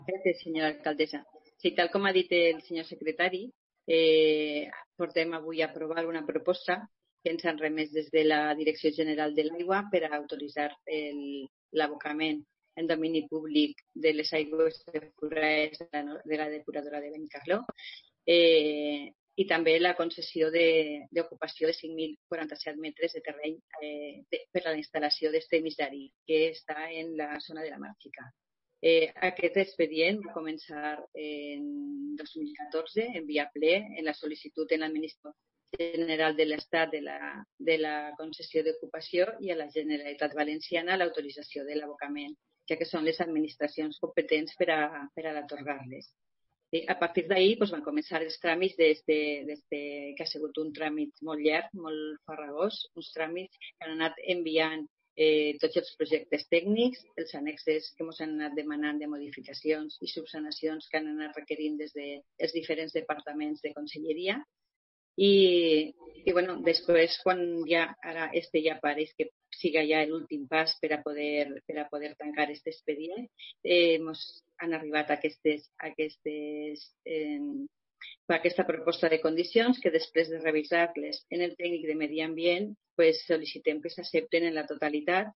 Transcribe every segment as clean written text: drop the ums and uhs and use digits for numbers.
Gràcies, senyora alcaldessa. Sí, tal com ha dit el senyor secretari, portem avui a aprovar una proposta que ens han remès des de la Direcció General de l'Aigua per a autoritzar l'abocament en domini públic de les aigües depurades de la depuradora de Benicarló i també la concessió d'ocupació de 5.047 metres de terreny per a la instal·lació d'este emissari que està en la zona de la Mar Xica. Aquest expedient va començar en 2014 en via ple en la sol·licitud en l'Administració General de l'Estat de la concessió d'ocupació i a la Generalitat Valenciana l'autorització de l'abocament, ja que són les administracions competents per a atorgar-les. A partir d'ahir van començar els tràmits que ha sigut un tràmit molt llarg, molt farragós, uns tràmits que han anat enviant tots els projectes tècnics, els annexes que ens han anat demanant de modificacions i subsanacions que han anat requerint des dels diferents departaments de conselleria. I després, quan ara ja pareix que siga ja l'últim pas per a poder tancar aquest expedient, han arribat a aquesta proposta de condicions que després de revisar-les en el tècnic de medi ambient sol·licitem que s'accepten en la totalitat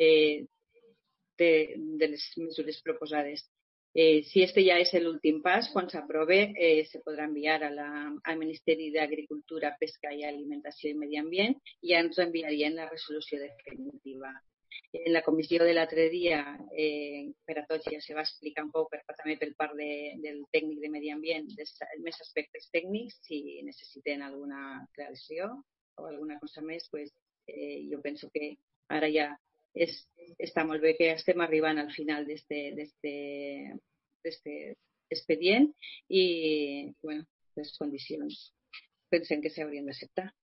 de les mesures proposades. Si este ja és l'últim pas, quan s'aprove se podrà enviar al Ministeri d'Agricultura, Pesca i Alimentació i Medi Ambient i ja ens enviarien la resolució definitiva. En la comissió de l'altre dia, per a tots ja se va explicar un poc, també per part del tècnic de Medi Ambient, més aspectes tècnics, si necessiten alguna aclaració o alguna cosa més, jo penso que ara ja està molt bé que estem arribant al final d'este expedient i les condicions pensem que s'haurien d'acceptar.